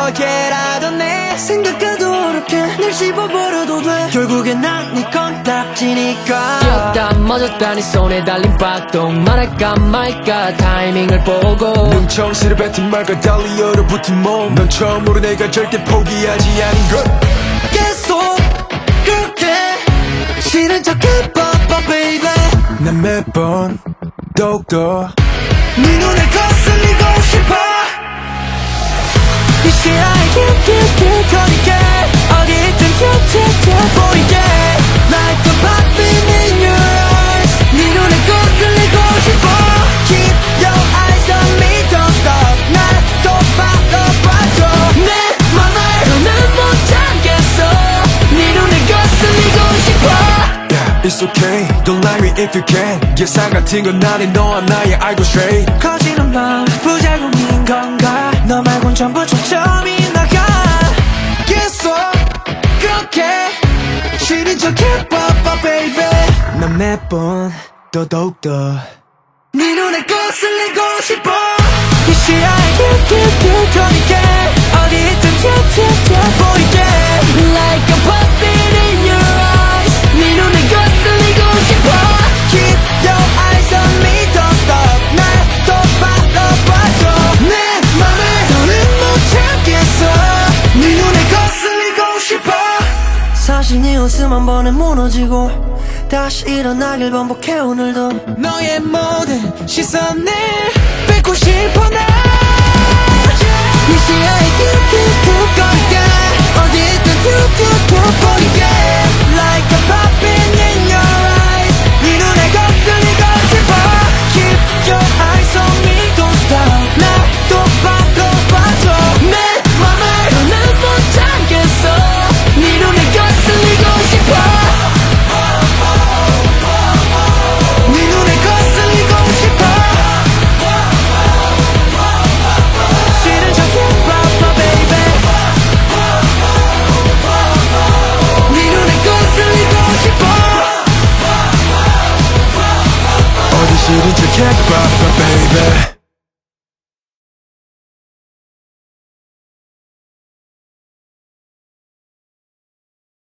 어떻게라도 내 생각과도 그렇게 날 씹어버려도 돼 결국엔 난 네 건딱지니까 뛰었다 멎었다 네 손에 달린 박동 말할까 말까 타이밍을 보고 눈청실을 뱉은 말과 달리 얼어붙은 몸 넌 처음으로 내가 절대 포기하지 않은 것 계속 그렇게 싫은 척해봐봐 baby 난 매번 더욱더 네 눈에 거슬리고 싶어 이 시야에 킥킥킥 거리게 어디 있든 튀어튀어 보이게 Like a popping in your eyes 네 눈에 거슬리고 싶어 Keep your eyes on me don't stop 날 또 바라봐줘 내 맘을 난 못 참겠어 네 눈에 거슬리고 싶어 Yeah, it's okay, don't lie me if you can 예상 같은 건 아닌 너와 나의 알고 straight 커지는 밤 부작용인 건가 너 말곤 전부 초점이 나가 계속 그렇게 싫은 척 해봐봐 baby 난 매번 더욱더 네 눈에 거슬리고 싶어 이 시야에 킥킥킥 거리게 어디 있든 튀어튀어 보이게 Like a puppet in your eyes 네 눈에 거슬리고 싶어 Keep your eyes on me don't stop 날 또 바라봐줘 내 맘을 더는 못 참겠어 네 눈에 거슬리고 싶어 사실 네 웃음 한 번에 무너지고 다시 일어나길 반복해 오늘도 너의 모든 시선을 뺏고 싶어 나 네 시야에 툭툭툭 거리게 어디 있든 툭툭툭 보이게 Like a popping in your eyes 네 눈에 거슬리고 싶어 Keep your eyes on me don't stop 날 또 바라봐줘 내 맘을 난 못 참겠어 네 눈에 거슬리고 싶어 네 눈에 거슬리고 싶어 싫은 척 해봐봐 baby 네 눈에 거슬리고 싶어 어디 싫은 척 해봐봐 baby